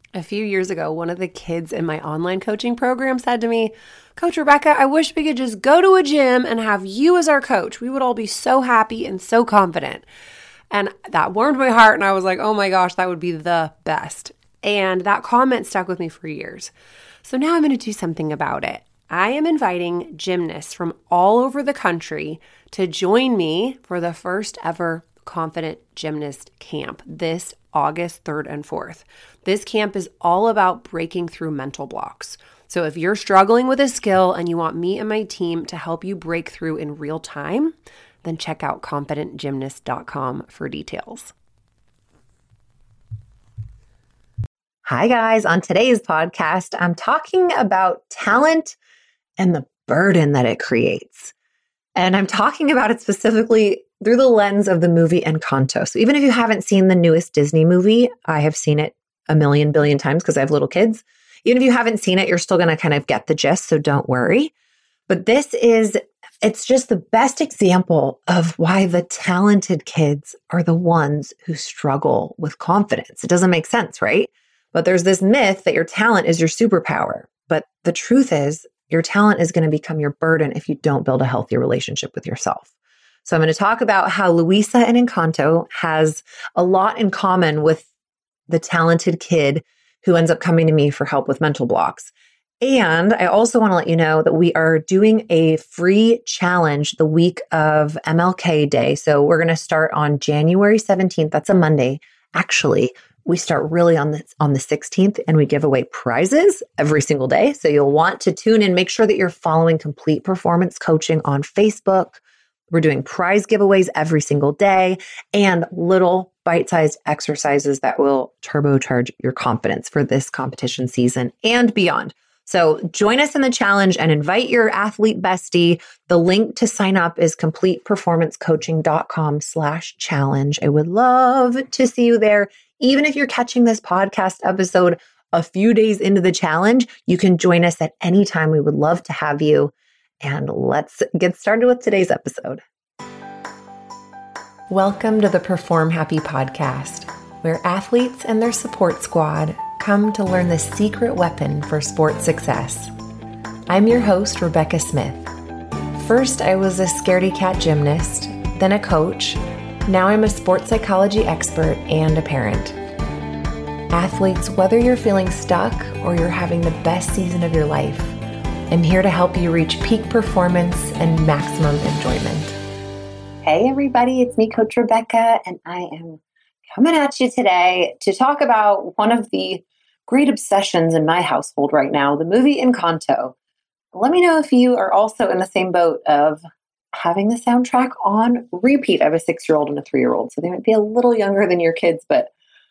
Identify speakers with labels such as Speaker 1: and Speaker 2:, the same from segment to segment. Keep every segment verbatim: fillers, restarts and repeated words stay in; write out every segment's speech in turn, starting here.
Speaker 1: A few years ago, one of the kids in my online coaching program said to me, Coach Rebecca, I wish we could just go to a gym and have you as our coach. We would all be so happy and so confident. And that warmed my heart. And I was like, oh my gosh, that would be the best. And that comment stuck with me for years. So now I'm going to do something about it. I am inviting gymnasts from all over the country to join me for the first ever Confident Gymnast Camp this August third and fourth. This camp is all about breaking through mental blocks. So if you're struggling with a skill and you want me and my team to help you break through in real time, then check out confident gymnast dot com for details.
Speaker 2: Hi guys, on today's podcast, I'm talking about talent and the burden that it creates. And I'm talking about it specifically through the lens of the movie Encanto. So even if you haven't seen the newest Disney movie, I have seen it a million billion times because I have little kids. Even if you haven't seen it, you're still going to kind of get the gist, so don't worry. But this is, it's just the best example of why the talented kids are the ones who struggle with confidence. It doesn't make sense, right? But there's this myth that your talent is your superpower. But the truth is, your talent is going to become your burden if you don't build a healthy relationship with yourself. So I'm going to talk about how Luisa in Encanto has a lot in common with the talented kid who ends up coming to me for help with mental blocks. And I also want to let you know that we are doing a free challenge the week of M L K Day. So we're going to start on January seventeenth. That's a Monday. Actually, we start really on the, on the sixteenth and we give away prizes every single day. So you'll want to tune in, make sure that you're following Complete Performance Coaching on Facebook. We're doing prize giveaways every single day and little bite-sized exercises that will turbocharge your confidence for this competition season and beyond. So join us in the challenge and invite your athlete bestie. The link to sign up is complete performance coaching dot com slash challenge. I would love to see you there. Even if you're catching this podcast episode a few days into the challenge, you can join us at any time. We would love to have you. And let's get started with today's episode.
Speaker 1: Welcome to the Perform Happy podcast, where athletes and their support squad come to learn the secret weapon for sports success. I'm your host, Rebecca Smith. First, I was a scaredy cat gymnast, then a coach. Now I'm a sports psychology expert and a parent. Athletes, whether you're feeling stuck or you're having the best season of your life, I'm here to help you reach peak performance and maximum enjoyment.
Speaker 2: Hey everybody, it's me, Coach Rebecca, and I am coming at you today to talk about one of the great obsessions in my household right now, the movie Encanto. Let me know if you are also in the same boat of having the soundtrack on repeat. I have a six-year-old and a three-year-old, so they might be a little younger than your kids, but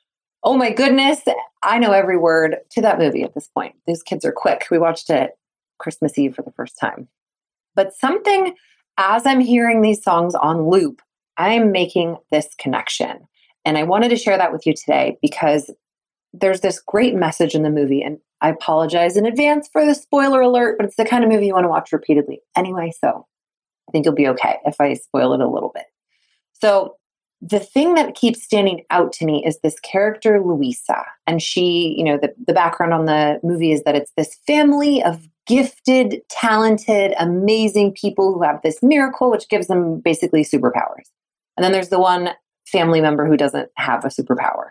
Speaker 2: oh my goodness, I know every word to that movie at this point. These kids are quick. We watched it Christmas Eve for the first time. But something, as I'm hearing these songs on loop, I'm making this connection. And I wanted to share that with you today because there's this great message in the movie. And I apologize in advance for the spoiler alert, but it's the kind of movie you want to watch repeatedly anyway. So I think you'll be okay if I spoil it a little bit. So the thing that keeps standing out to me is this character, Luisa. And she, you know, the, the background on the movie is that it's this family of gifted, talented, amazing people who have this miracle, which gives them basically superpowers. And then there's the one family member who doesn't have a superpower.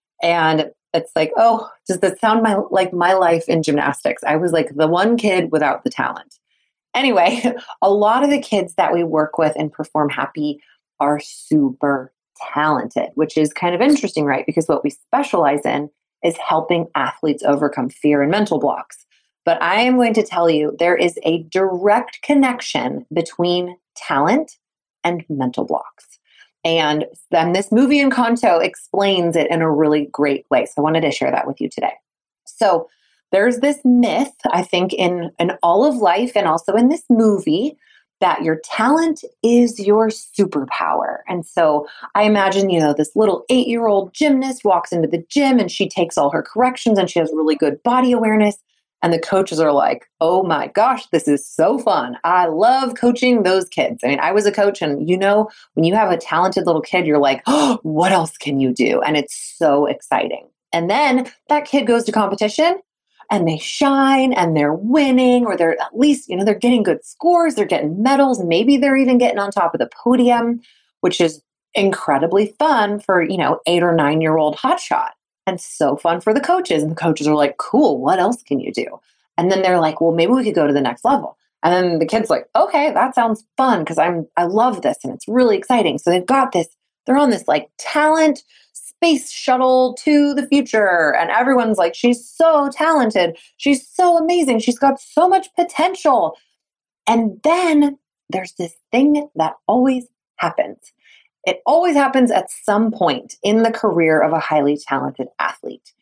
Speaker 2: And it's like, oh, does that sound my, like my life in gymnastics? I was like the one kid without the talent. Anyway, a lot of the kids that we work with in Perform Happy are super talented, which is kind of interesting, right? Because what we specialize in is helping athletes overcome fear and mental blocks. But I am going to tell you there is a direct connection between talent and mental blocks. And then this movie Encanto explains it in a really great way. So I wanted to share that with you today. So there's this myth, I think, in, in all of life and also in this movie that your talent is your superpower. And so I imagine, you know, this little eight-year-old gymnast walks into the gym and she takes all her corrections and she has really good body awareness. And the coaches are like, oh my gosh, this is so fun. I love coaching those kids. I mean, I was a coach and you know, when you have a talented little kid, you're like, oh, what else can you do? And it's so exciting. And then that kid goes to competition and they shine and they're winning, or they're at least, you know, they're getting good scores, they're getting medals, maybe they're even getting on top of the podium, which is incredibly fun for, you know, eight or nine year old hotshot, and so fun for the coaches. And the coaches are like, cool, what else can you do? And then they're like, well, maybe we could go to the next level. And then the kid's like, okay, that sounds fun because I'm, I love this and it's really exciting. So they've got this, they're on this like talent space shuttle to the future. And everyone's like, she's so talented. She's so amazing. She's got so much potential. And then there's this thing that always happens. It always happens at some point in the career of a highly talented athlete.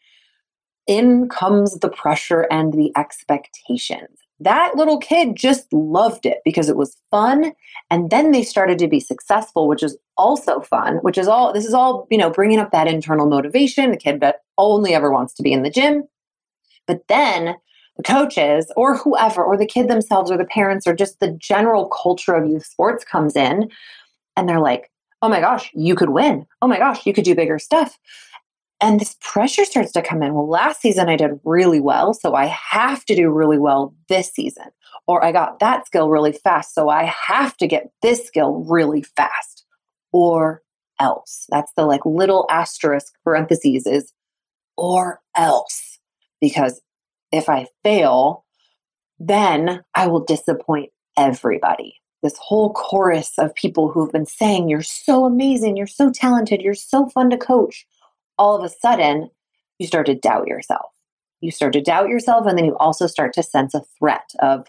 Speaker 2: In comes the pressure and the expectations. That little kid just loved it because it was fun. And then they started to be successful, which is also fun, which is all, this is all, you know, bringing up that internal motivation. The kid that only ever wants to be in the gym. But then the coaches or whoever, or the kid themselves or the parents, or just the general culture of youth sports comes in and they're like, oh my gosh, you could win. Oh my gosh, you could do bigger stuff. And this pressure starts to come in. Well, last season I did really well, so I have to do really well this season. Or I got that skill really fast, so I have to get this skill really fast. Or else. That's the like little asterisk parentheses is or else. Because if I fail, then I will disappoint everybody. This whole chorus of people who've been saying, you're so amazing, you're so talented, you're so fun to coach. All of a sudden, you start to doubt yourself. You start to doubt yourself, and then you also start to sense a threat of,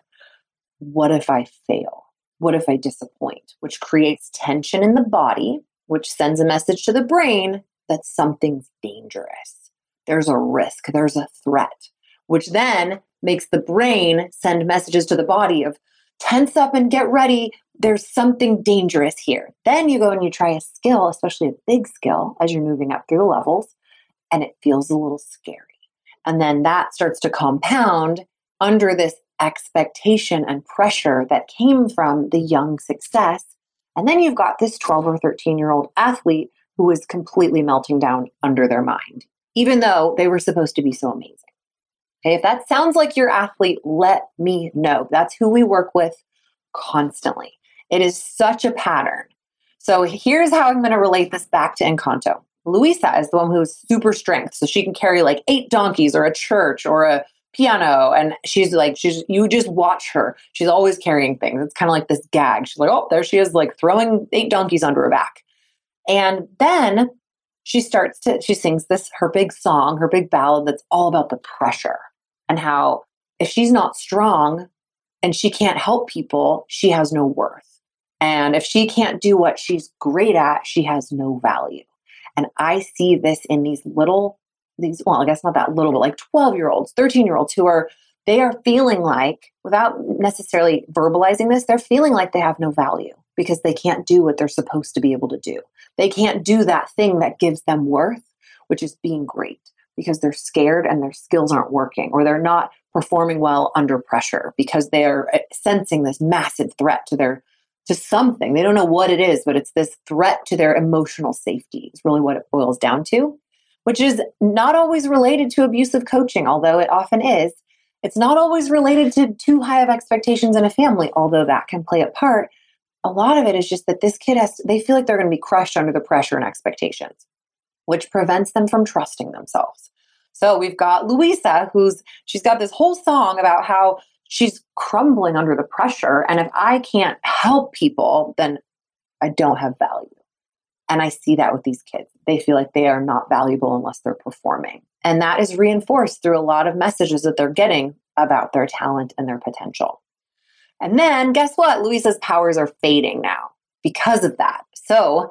Speaker 2: what if I fail? What if I disappoint? Which creates tension in the body, which sends a message to the brain that something's dangerous. There's a risk, there's a threat, which then makes the brain send messages to the body of, tense up and get ready. There's something dangerous here. Then you go and you try a skill, especially a big skill, as you're moving up through the levels, and it feels a little scary. And then that starts to compound under this expectation and pressure that came from the young success. And then you've got this twelve or thirteen year old athlete who is completely melting down under their mind, even though they were supposed to be so amazing. Okay, if that sounds like your athlete, let me know. That's who we work with constantly. It is such a pattern. So here's how I'm going to relate this back to Encanto. Luisa is the one who's super strength. So she can carry like eight donkeys or a church or a piano. And she's like, she's, you just watch her. She's always carrying things. It's kind of like this gag. She's like, oh, there she is, like throwing eight donkeys onto her back. And then she starts to, she sings this, her big song, her big ballad that's all about the pressure. And how if she's not strong and she can't help people, she has no worth. And if she can't do what she's great at, she has no value. And I see this in these little, these, well, I guess not that little, but like twelve year olds, thirteen year olds who are, they are feeling like, without necessarily verbalizing this, they're feeling like they have no value because they can't do what they're supposed to be able to do. They can't do that thing that gives them worth, which is being great. Because they're scared and their skills aren't working, or they're not performing well under pressure because they're sensing this massive threat to their, to something. They don't know what it is, but it's this threat to their emotional safety is really what it boils down to, which is not always related to abusive coaching, although it often is. It's not always related to too high of expectations in a family, although that can play a part. A lot of it is just that this kid has, they feel like they're going to be crushed under the pressure and expectations, which prevents them from trusting themselves. So we've got Luisa, who's, she's got this whole song about how she's crumbling under the pressure. And if I can't help people, then I don't have value. And I see that with these kids. They feel like they are not valuable unless they're performing. And that is reinforced through a lot of messages that they're getting about their talent and their potential. And then guess what? Luisa's powers are fading now because of that. So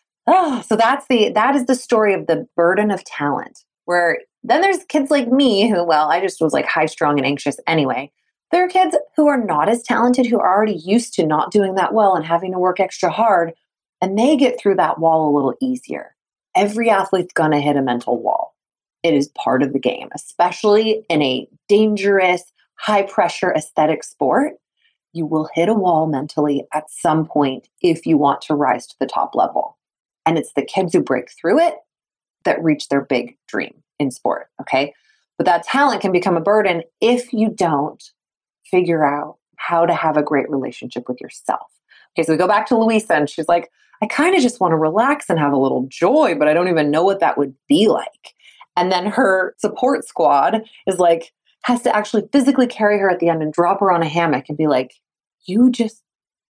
Speaker 2: Oh, so that's the, that is the story of the burden of talent, where then there's kids like me who, well, I just was like high strung and anxious anyway. There are kids who are not as talented, who are already used to not doing that well and having to work extra hard, and they get through that wall a little easier. Every athlete's going to hit a mental wall. It is part of the game, especially in a dangerous, high pressure aesthetic sport. You will hit a wall mentally at some point if you want to rise to the top level. And it's the kids who break through it that reach their big dream. in sport, okay? But that talent can become a burden if you don't figure out how to have a great relationship with yourself. Okay, so we go back to Louisa, and she's like, I kind of just want to relax and have a little joy, but I don't even know what that would be like. And then her support squad is like, has to actually physically carry her at the end and drop her on a hammock and be like, you just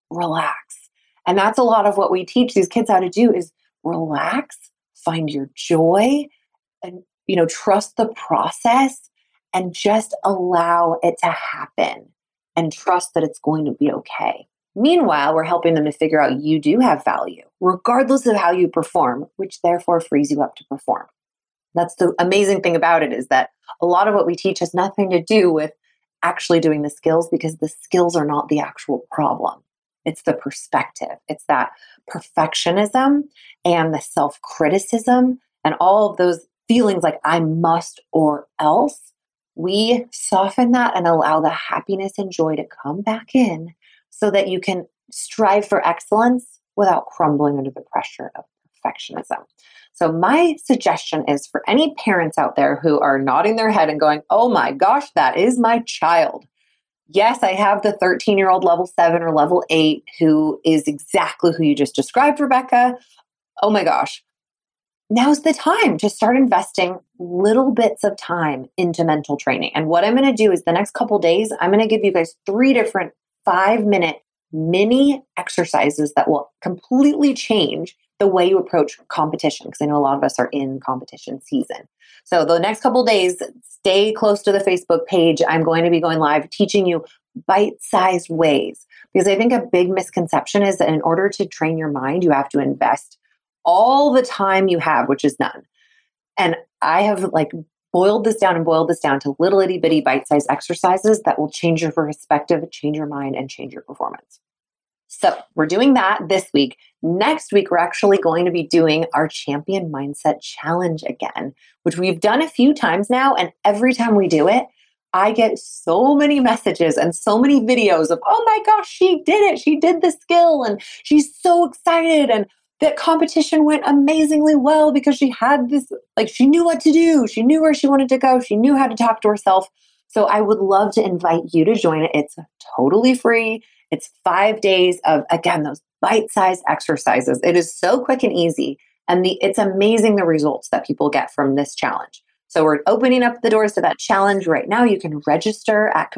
Speaker 2: relax. And that's a lot of what we teach these kids how to do is relax, find your joy, and, you know, trust the process and just allow it to happen and trust that it's going to be okay. Meanwhile, we're helping them to figure out you do have value, regardless of how you perform, which therefore frees you up to perform. That's the amazing thing about it, is that a lot of what we teach has nothing to do with actually doing the skills, because the skills are not the actual problem. It's the perspective. It's that perfectionism and the self-criticism and all of those feelings like I must or else. We soften that and allow the happiness and joy to come back in so that you can strive for excellence without crumbling under the pressure of perfectionism. So my suggestion is for any parents out there who are nodding their head and going, oh my gosh, that is my child. Yes, I have the thirteen-year-old level seven or level eight who is exactly who you just described, Rebecca. Oh my gosh. Now's the time to start investing little bits of time into mental training. And what I'm going to do is the next couple days, I'm going to give you guys three different five-minute mini exercises that will completely change the way you approach competition, because I know a lot of us are in competition season. So the next couple days, stay close to the Facebook page. I'm going to be going live teaching you bite-sized ways, because I think a big misconception is that in order to train your mind, you have to invest all the time you have, which is none. And I have like boiled this down and boiled this down to little itty bitty bite-sized exercises that will change your perspective, change your mind, and change your performance. So we're doing that this week. Next week, we're actually going to be doing our Champion Mindset Challenge again, which we've done a few times now. And every time we do it, I get so many messages and so many videos of, oh my gosh, she did it. She did the skill and she's so excited. And that competition went amazingly well because she had this, like she knew what to do. She knew where she wanted to go. She knew how to talk to herself. So I would love to invite you to join it. It's totally free. It's five days of, again, those bite-sized exercises. It is so quick and easy. And the it's amazing the results that people get from this challenge. So we're opening up the doors to that challenge right now. You can register at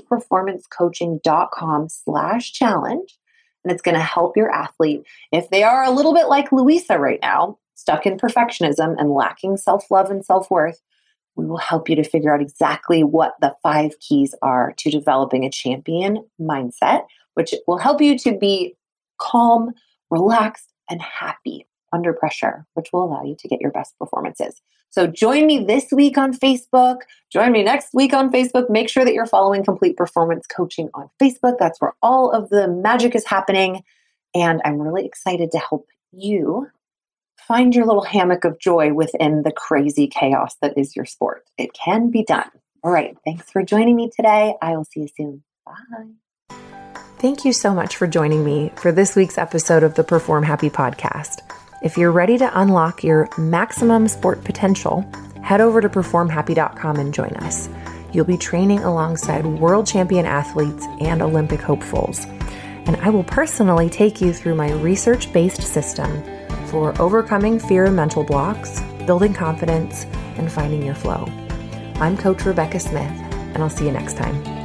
Speaker 2: completeperformancecoaching.com slash challenge. And it's going to help your athlete. If they are a little bit like Louisa right now, stuck in perfectionism and lacking self-love and self-worth, we will help you to figure out exactly what the five keys are to developing a champion mindset, which will help you to be calm, relaxed, and happy under pressure, which will allow you to get your best performances. So join me this week on Facebook. Join me next week on Facebook. Make sure that you're following Complete Performance Coaching on Facebook. That's where all of the magic is happening. And I'm really excited to help you find your little hammock of joy within the crazy chaos that is your sport. It can be done. All right. Thanks for joining me today. I will see you soon. Bye.
Speaker 1: Thank you so much for joining me for this week's episode of the Perform Happy podcast. If you're ready to unlock your maximum sport potential, head over to perform happy dot com and join us. You'll be training alongside world champion athletes and Olympic hopefuls. And I will personally take you through my research-based system for overcoming fear and mental blocks, building confidence, and finding your flow. I'm Coach Rebecca Smith, and I'll see you next time.